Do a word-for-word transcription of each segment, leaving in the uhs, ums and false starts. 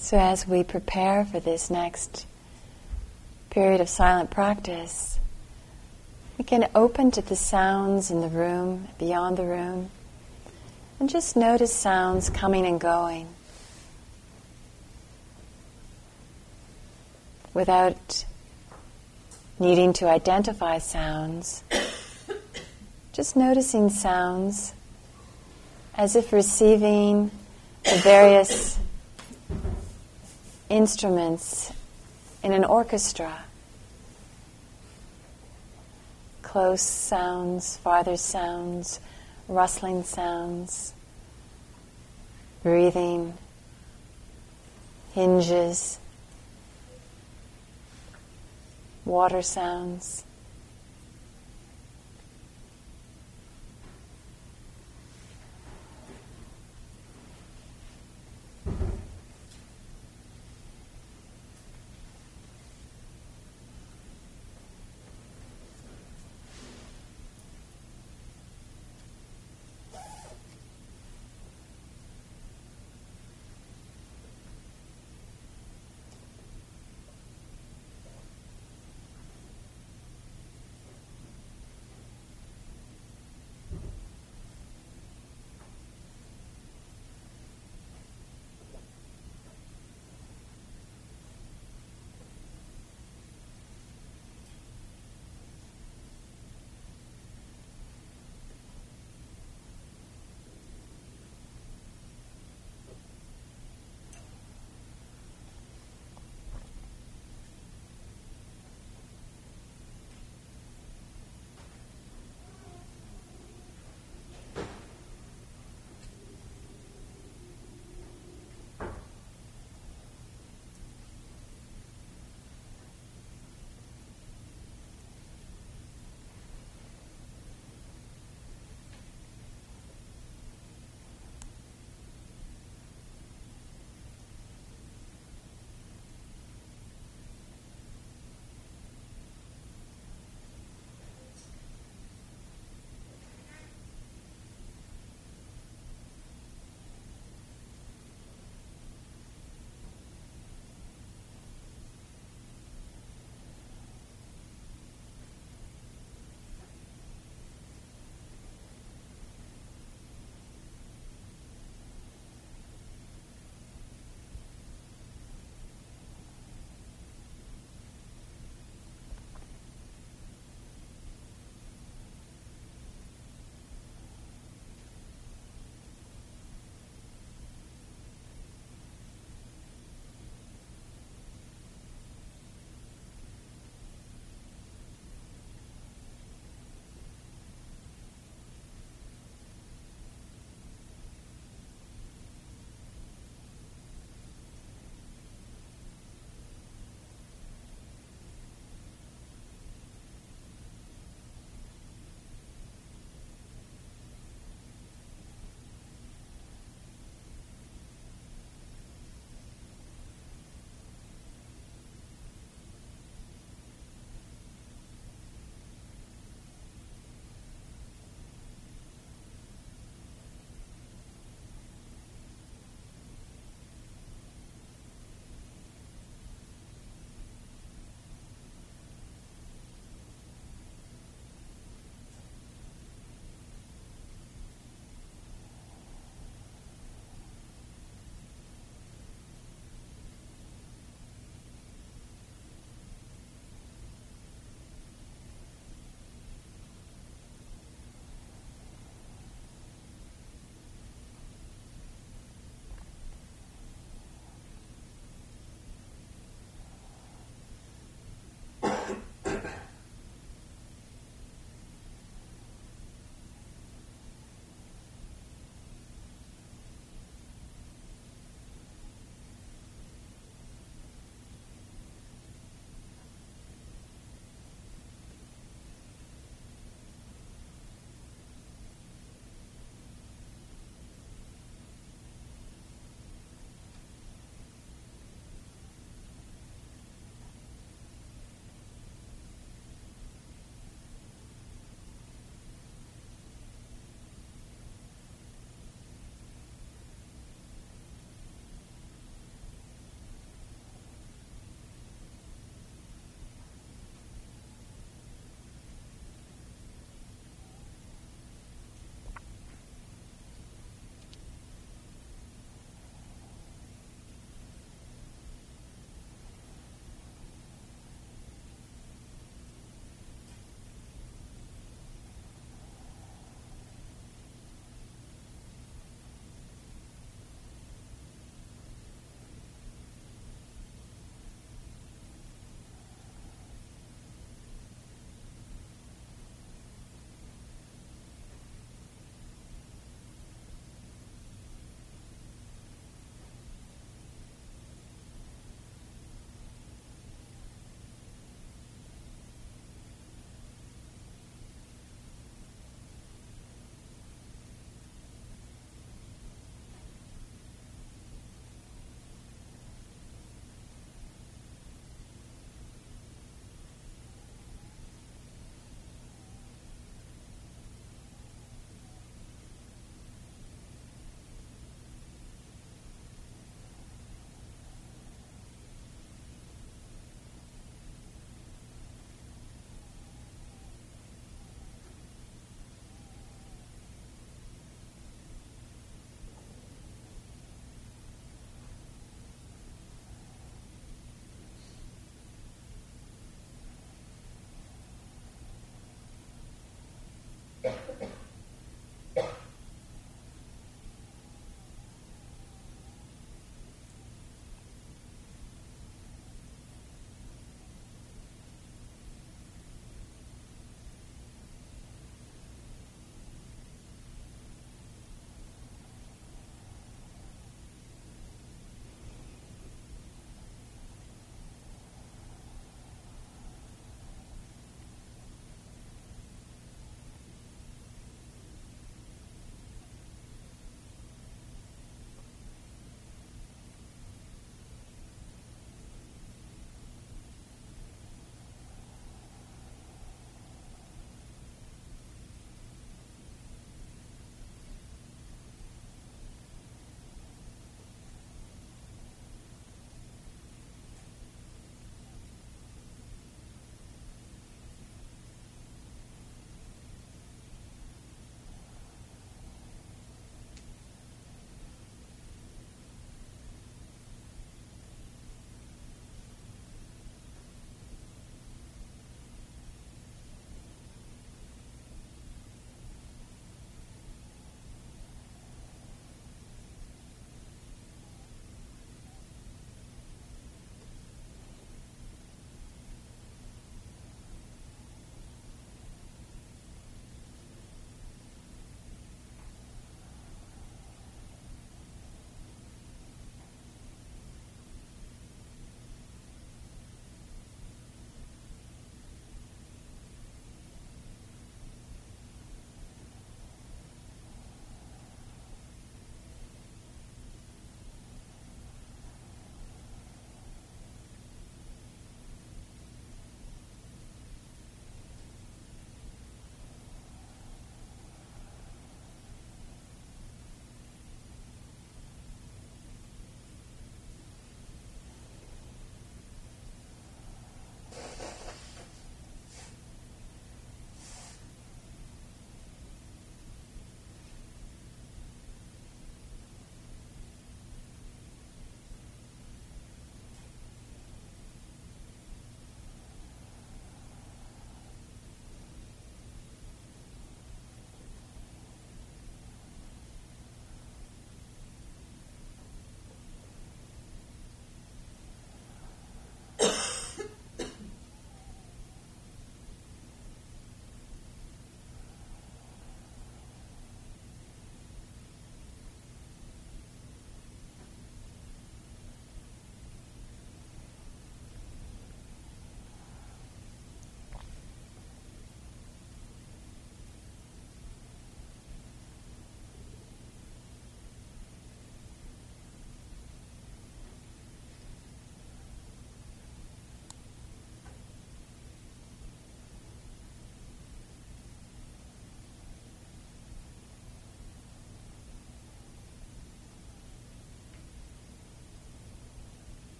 So as we prepare for this next period of silent practice, we can open to the sounds in the room, beyond the room, and just notice sounds coming and going without needing to identify sounds. Just noticing sounds as if receiving the various instruments in an orchestra. Close sounds, farther sounds, rustling sounds, breathing, hinges, water sounds.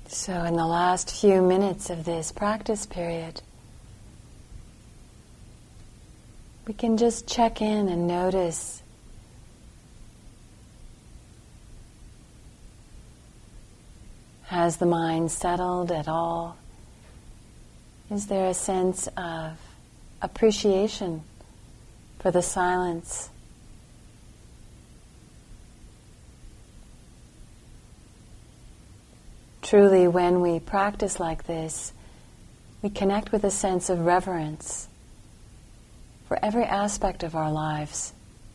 So in the last few minutes of this practice period, we can just check in and notice has the mind settled at all? Is there a sense of appreciation for the silence? Truly, when we practice like this, we connect with a sense of reverence for every aspect of our lives.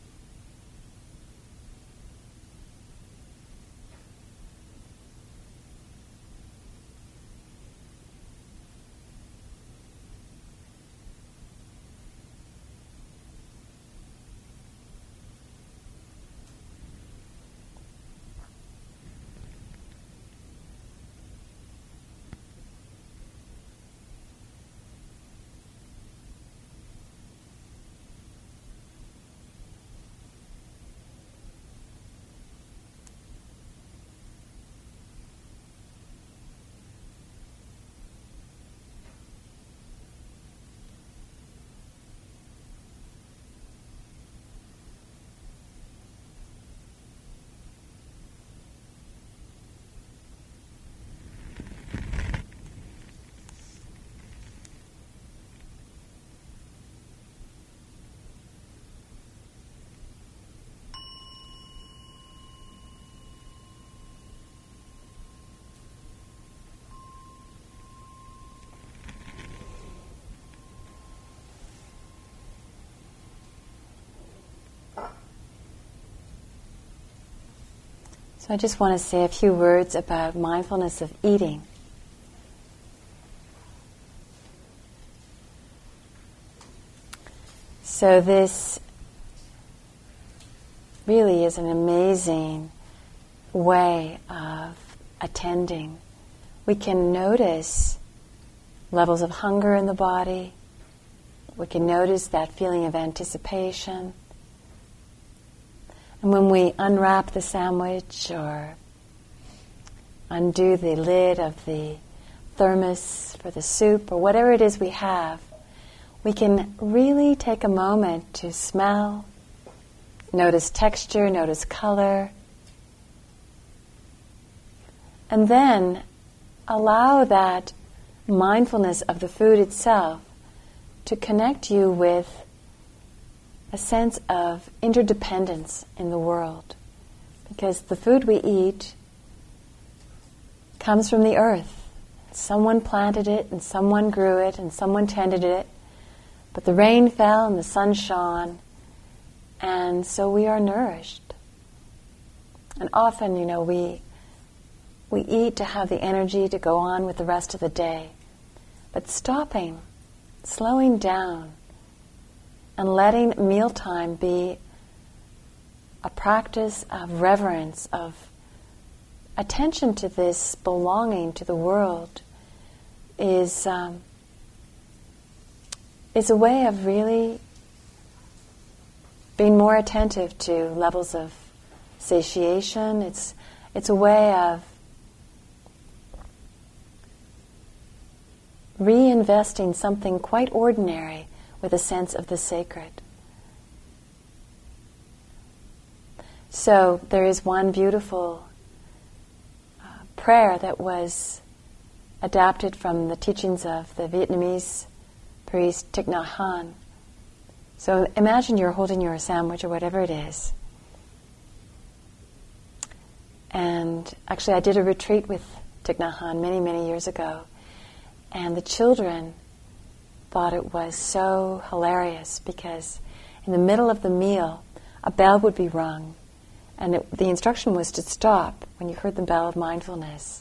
So I just want to say a few words about mindfulness of eating. So this really is an amazing way of attending. We can notice levels of hunger in the body. We can notice that feeling of anticipation. And when we unwrap the sandwich or undo the lid of the thermos for the soup or whatever it is we have, we can really take a moment to smell, notice texture, notice color, and then allow that mindfulness of the food itself to connect you with a sense of interdependence in the world. Because the food we eat comes from the earth. Someone planted it, and someone grew it, and someone tended it. But the rain fell and the sun shone, and so we are nourished. And often, you know, we we eat to have the energy to go on with the rest of the day. But stopping, slowing down, and letting mealtime be a practice of reverence, of attention to this belonging to the world, is um, is a way of really being more attentive to levels of satiation. It's it's a way of reinvesting something quite ordinary with a sense of the sacred. So there is one beautiful uh, prayer that was adapted from the teachings of the Vietnamese priest Thich Nhat Hanh. So imagine you're holding your sandwich or whatever it is. And actually I did a retreat with Thich Nhat Hanh many, many years ago. And the children thought it was so hilarious because in the middle of the meal, a bell would be rung. And it, the instruction was to stop when you heard the bell of mindfulness.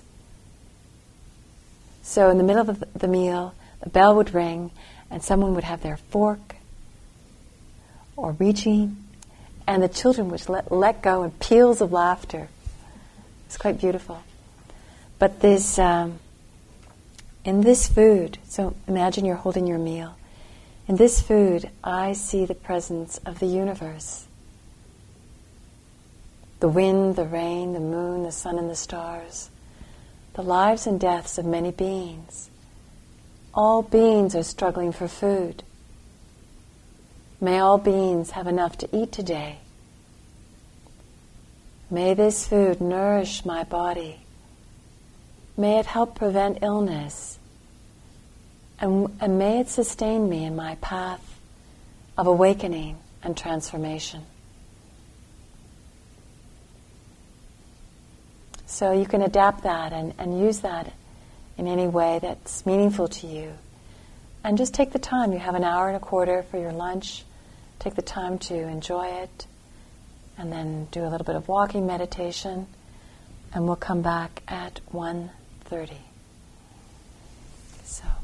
So in the middle of the, the meal, the bell would ring and someone would have their fork or reaching, and the children would let, let go in peals of laughter. It's quite beautiful. But this, um, in this food, so imagine you're holding your meal. In this food, I see the presence of the universe. The wind, the rain, the moon, the sun, and the stars. the lives and deaths of many beings. All beings are struggling for food. May all beings have enough to eat today. May this food nourish my body. May it help prevent illness. And, and may it sustain me in my path of awakening and transformation. So you can adapt that and, and use that in any way that's meaningful to you. And just take the time. You have an hour and a quarter for your lunch. Take the time to enjoy it. And then do a little bit of walking meditation. And we'll come back at one thirty. So...